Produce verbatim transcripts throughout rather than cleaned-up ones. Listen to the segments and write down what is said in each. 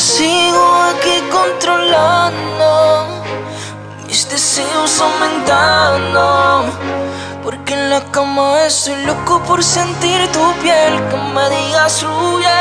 sigo aquí controlando mis deseos aumentando, porque en la cama estoy loco por sentir tu piel, que me digas fluye.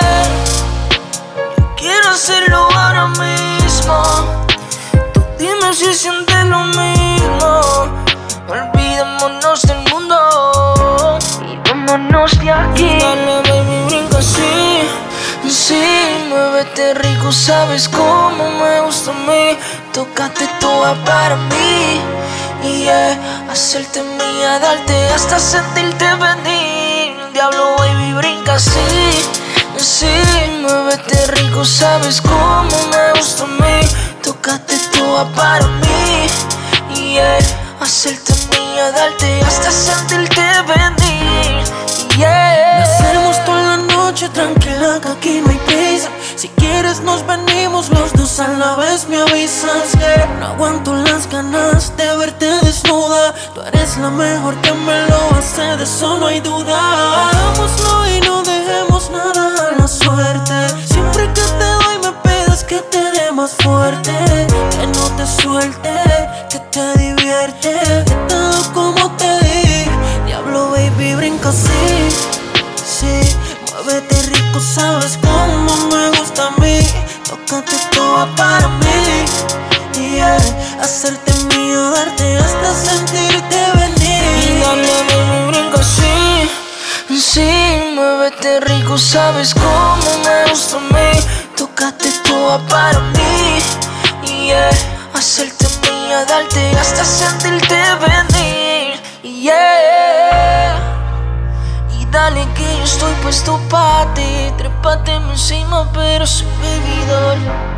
Yo quiero hacerlo ahora mismo. Tú dime si sientes lo mismo. Olvidémonos del mundo y vámonos de aquí. Dale, baby, brinca así. Sí, muévete rico, sabes cómo me gusta a mí. Tócate toda para mí. Y yeah, hacerte mía, darte hasta sentirte venir. Diablo, baby, brinca así. Sí, muévete rico, sabes cómo me gusta a mí. Tócate toda para mí. Y yeah, hacerte mía, darte hasta sentirte venir. Yeah. Lo hacemos toda la noche, tranquila, que aquí no hay prisa. Si quieres nos venimos los dos a la vez, me avisas que no aguanto las ganas de verte desnuda. Tú eres la mejor que me lo hace, de eso no hay duda. Hagámoslo y no dejemos nada a la suerte. Siempre que te doy me pides que te dé más fuerte, que no te suelte, que te divierte, que te doy como te di. Diablo, baby, brinca así. Sí, muévete rico, sabes cómo me gusta a mí. Tócate toda para mí. Yeah, hacerte mío, darte hasta sentirte venir. Y dale, baby, brinca así. Sí, muévete rico, sabes cómo me gusta a mí. Tócate toda para mí. Yeah, hacerte mía, darte hasta sentirte venir. Yeah. Y dale que yo estoy puesto pa' ti. Trépateme encima pero soy bebidor.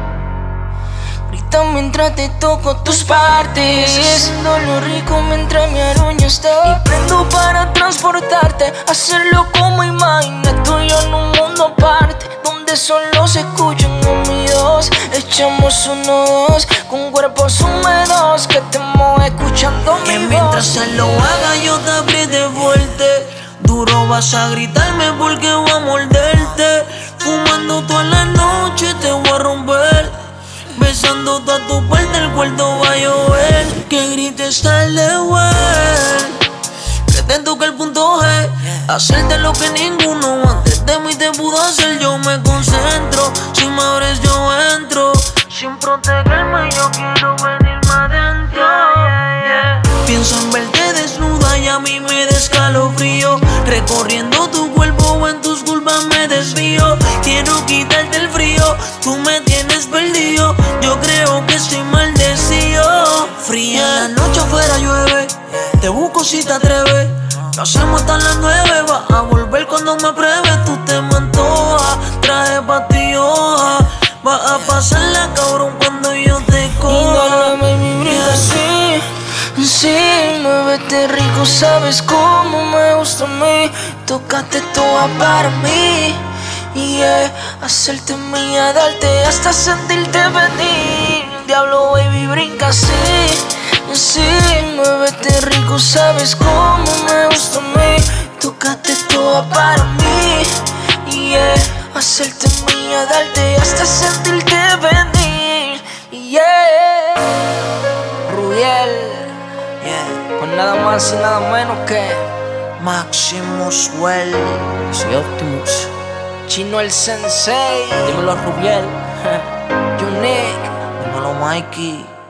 Grita mientras te toco tus partes, haciendo lo rico mientras me aruñas todo. Y prendo para transportarte, hacerlo como imagina tú y yo en un mundo aparte, donde solo se escuchan oídos. Echamos uno dos, con cuerpos húmedos, que estemos escuchando mi Que voz. mientras se lo haga yo te apriete fuerte. Duro vas a gritarme porque voy a morderte. Fumando toda la noche te voy a romper. Besando toda tu parte, el cuarto va a llover. Que grites tarde, well. Que te toque el punto G. Hacerte lo que ninguno antes de mí te pudo hacer. Yo me concentro, si me abres yo entro. Sin protegerme yo quiero venirme adentro. Yeah. Pienso en verte desnuda y a mí me da escalofrío. Recorriendo tu cuerpo en tus curvas me desvío. Quiero quitarte el frío, tú me tienes perdido. Yo creo que estoy maldecido. Fría, en la noche afuera llueve. Te busco si te atreves. Lo hacemos hasta las nueve. Vas a volver cuando me pruebes. Tú te me antojas, traje pa' ti hoja. Vas a pasarla cabrón cuando yo te coja. Y dale, baby, brinca así. Sí, muévete rico, sabes cómo me gusta a mí. Tócate toda para mí. Y yeah, hacerte mía, darte hasta sentirte venir. Diablo, baby, brinca así. Sí, muévete rico, sabes cómo me gusta a mí. Tócate toda para mí. Y yeah, hacerte mía, darte hasta sentirte venir. Yeah. Rubiel, Yeah. con nada más y nada menos que Maximus Well. soy Optimus, Chino el Sensei. Dímelo, Rubiel. Unique. Dímelo, Mikey.